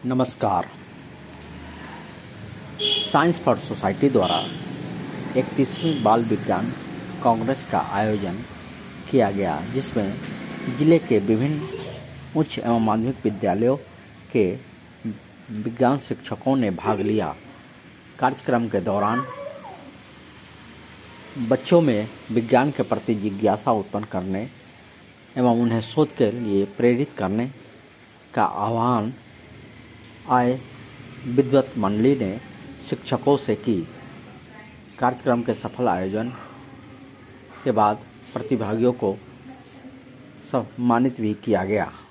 नमस्कार। Science for society द्वारा 31वीं बाल विज्ञान कांग्रेस का आयोजन किया गया, जिसमें जिले के विभिन्न उच्च एवं माध्यमिक विद्यालयों के विज्ञान शिक्षकों ने भाग लिया। कार्यक्रम के दौरान बच्चों में विज्ञान के प्रति जिज्ञासा उत्पन्न करने एवं उन्हें शोध के लिए प्रेरित करने का आह्वान आए विद्वत मंडली ने शिक्षकों से की। कार्यक्रम के सफल आयोजन के बाद प्रतिभागियों को सम्मानित भी किया गया।